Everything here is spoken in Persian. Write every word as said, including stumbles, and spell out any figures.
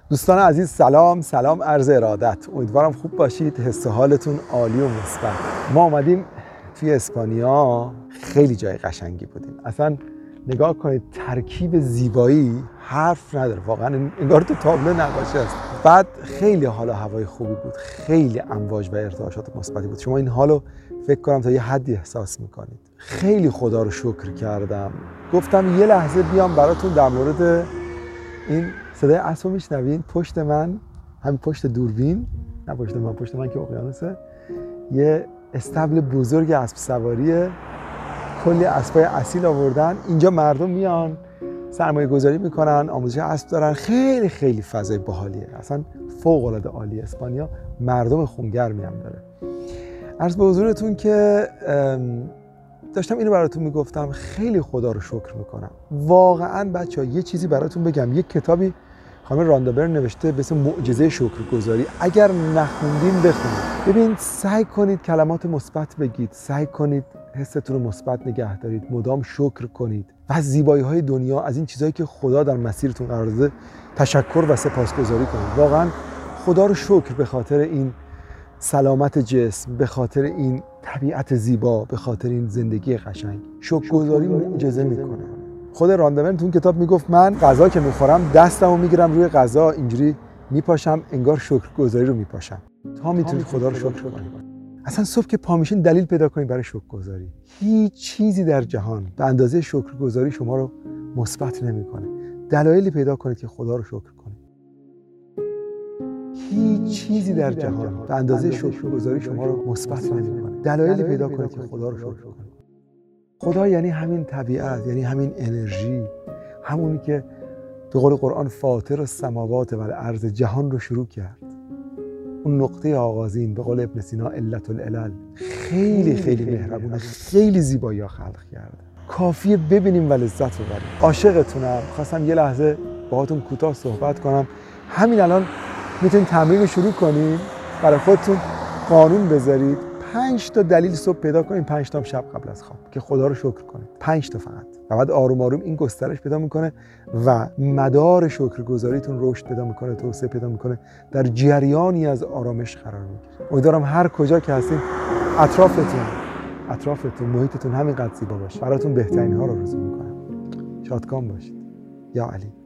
دوستان عزیز سلام سلام عرض ارادت. امیدوارم خوب باشید، حس و حالتون عالی و مثبت. ما اومدیم توی اسپانیا، خیلی جای قشنگی بودیم. اصلا نگاه کنید، ترکیب زیبایی حرف نداره، واقعا انگار تو تابلو نقاشی است. بعد خیلی حال و هوای خوبی بود، خیلی امواج و ارتعاشات مثبتی بود. شما این حالو فکر کنم تا یه حدی احساس میکنید. خیلی خدا رو شکر کردم. گفتم یه لحظه بیام براتون در مورد این صدای اسب میشنوین پشت من، همین پشت دوربین، نه پشت من، پشت من که اقیانوسه، یه استبل بزرگ اسب سواریه، کلی اسبای اصیل آوردن. اینجا مردم میان سرمایه گذاری میکنن، آموزش اسب دارن، خیلی خیلی فضای باحالیه، اصلا فوق العاده عالیه. اسپانیا مردم خونگرمی هم داره. عرض به حضورتون که داشتم اینو براتون میگفتم، خیلی خدا رو شکر میکنم. واقعا بچه‌ها یه چیزی براتون بگم، یک کتابی خانم راندابرن نوشته به اسم معجزه شکرگزاری. اگر نخوندین بخونید. ببین، سعی کنید کلمات مثبت بگید، سعی کنید حستون رو مثبت نگه دارید، مدام شکر کنید و از زیبایی‌های دنیا، از این چیزایی که خدا در مسیرتون قرار داده تشکر و سپاسگزاری کنید. واقعا خدا رو شکر به خاطر این سلامت جسم، به خاطر این طبیعت زیبا، به خاطر این زندگی قشنگ. شکرگزاری معجزه میکنه. خود راندابرن تو اون کتاب میگفت من غذا که میخورم دستمو میگیرم روی غذا، اینجوری میپاشم، انگار شکرگزاری رو میپاشم. تا میتونید خدا رو شکر کنید. اصلا صبح که پا میشین دلیل پیدا کنید برای شکرگزاری. هیچ چیزی در جهان به اندازه شکرگزاری شما رو مثبت نمیکنه. دلایلی پیدا کنید که خدا رو شکر کنید. هیچ چیزی در جهان به اندازه شکرگزاری شما رو مثبت نمی‌کنه. دلایلی پیدا کنید که خدا رو شکر کنید. خدا یعنی همین طبیعت، یعنی همین انرژی، همونی که به قول قرآن فاطر السماوات و الارض جهان رو شروع کرد. اون نقطه آغازین، به قول ابن سینا علت العلل، خیلی خیلی مهربونه، خیلی زیبایی خلق کرده. کافیه ببینیم و لذت ببریم. عاشقتونم. خواستم یه لحظه باهاتون کوتاه صحبت کنم. همین الان میتونید تمرین رو شروع کنید، برای خودتون قانون بذارید، پنج تا دلیل صبح پیدا کنید، پنج تا شب قبل از خواب که خدا رو شکر کنید. پنج تا فقط. و بعد آروم آروم این گسترش پیدا میکنه و مدار شکرگزاریتون رشد پیدا میکنه، توسعه پیدا میکنه، در جریانی از آرامش قرار میگیره. امیدوارم هر کجا که هستین اطرافتون اطرافتون محیطتون همینقدر زیبا باشه. براتون بهترین ها رو آرزو میکنم. شادکام باشید. یا علی.